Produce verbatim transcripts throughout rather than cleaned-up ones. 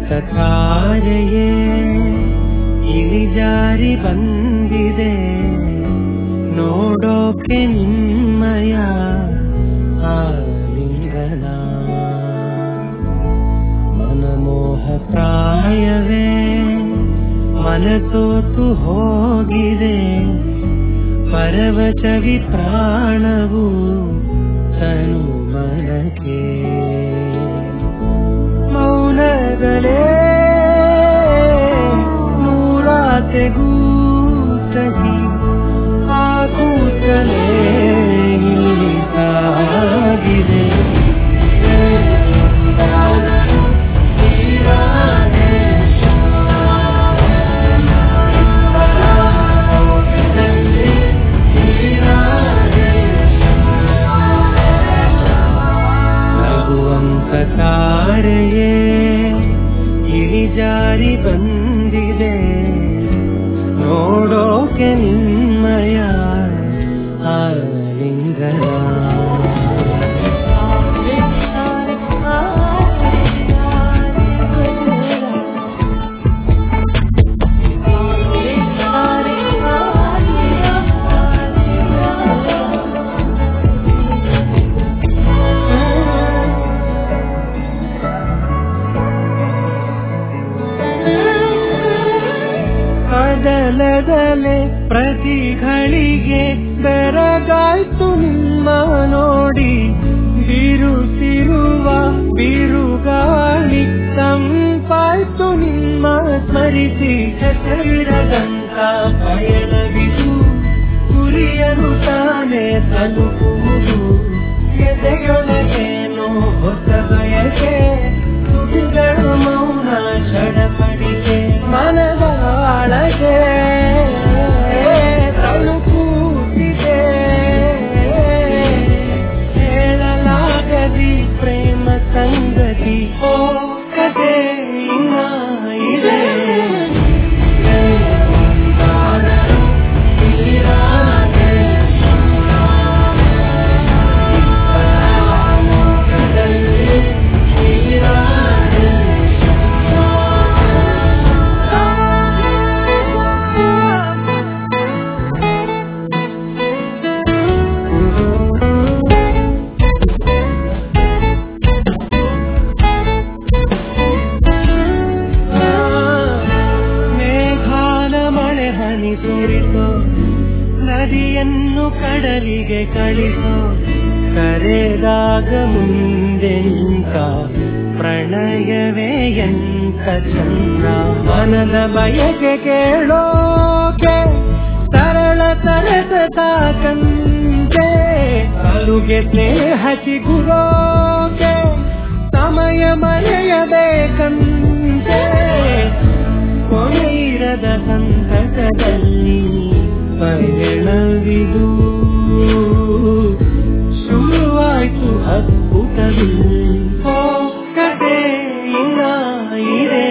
ತಾರೆಯೇ ಇಳಿಜಾರಿ ಬಂದಿದೆ ನೋಡೋಕೆ ನಿಮ್ಮಯ ಆಲಿಂಗನ ಮನಮೋಹ ಪ್ರಾಯವೇ ಮನಸೋತು ಹೋಗಿದೆ ಪರವಶವಿ ಪ್ರಾಣವು ತನು ಮನಕ್ಕೆ ಮೌನಗಳೇ ನೂರಾತೆಗೂ ಸಹಿ ಆ ಕೂತಲೇ ಸಾಗಿದೆ ತಾರೆಯೇ ಇಳಿಜಾರಿ ಬಂದಿದೆ ನೋಡೋಕೆ ನಿಮ್ಮಯ ಆಲಿಂಗನ ಕದಲದಲೆ ಪ್ರತಿ ಘಳಿಗೆ ಬೆರಗಾಯ್ತು ನಿಮ್ಮ ನೋಡಿ ಬಿರುಸಿರುವ ಬಿರುಗಾಳಿ ತಂಪಾಯ್ತು ನಿಮ್ಮ ಸ್ಮರಿಸಿ ಹೆಸರಿರದಂತ ಪಯಣವಿದು ಗುರಿಯನು ತಾನೇ ತಲುಪುವುದು ಎದೆಯೊಳಗೇನೋ ಹೊಸ ಬಯಕೆ ತುಟಿಗಳ ಮೌನ ಷಡಪಡಿಕೆ ಮನದಾಳಗೆ ತಲುಪುತ್ತಿದೆ ಹೇಳಲಾಗದಿ ಪ್ರೇಮ ಸಂಗತಿ ಓ ಕಥೆ ಇನ್ನ ಇದೆ ಸುರಿಸೋ ನದಿಯನ್ನು ಕಡಲಿಗೆ ಕಳಿಸೋ ಕರೆದಾಗ ಮುಂದೆ ನಿಂತ ಪ್ರಣಯವೇ ಎಂತ ಚಂದ್ರ ಮನದ ಬಯಕೆ ಕೇಳೋಕೆ ಸರಳ ಸರಸದ ಕಂತೆ ಅಲುಗೆ ಸ್ನೇಹ ಸಿಗುರೋಕೆ ಸಮಯ ಮರೆಯಬೇಕಂತೆ ಕೊನೆಯಿರದ ಸಂತಸದಲ್ಲಿ ಪಯಣವಿದು ಶುರುವಾಯ್ತು ಅದ್ಭುತವಿದು ಓ ಕಥೆ ಇನ್ನ ಇದೆ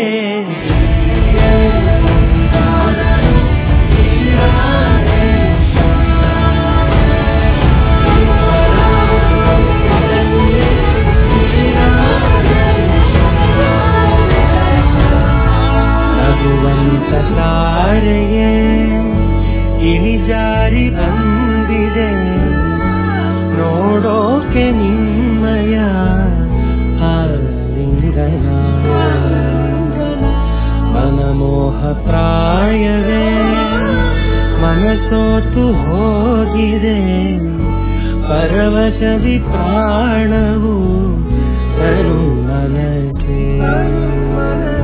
ತಾರೆಯೇ ಇಳಿಜಾರಿ ಬಂದಿದೆ ನೋಡೋಕೆ ನಿಮ್ಮಯ ಆಲಿಂಗನ ಮನಮೋಹ ಪ್ರಾಯವೇ ಮನಸೋತು ಹೋಗಿದೆ ಪರವಶವಿ ಪ್ರಾಣವು ತನು ಮನಕ್ಕೆ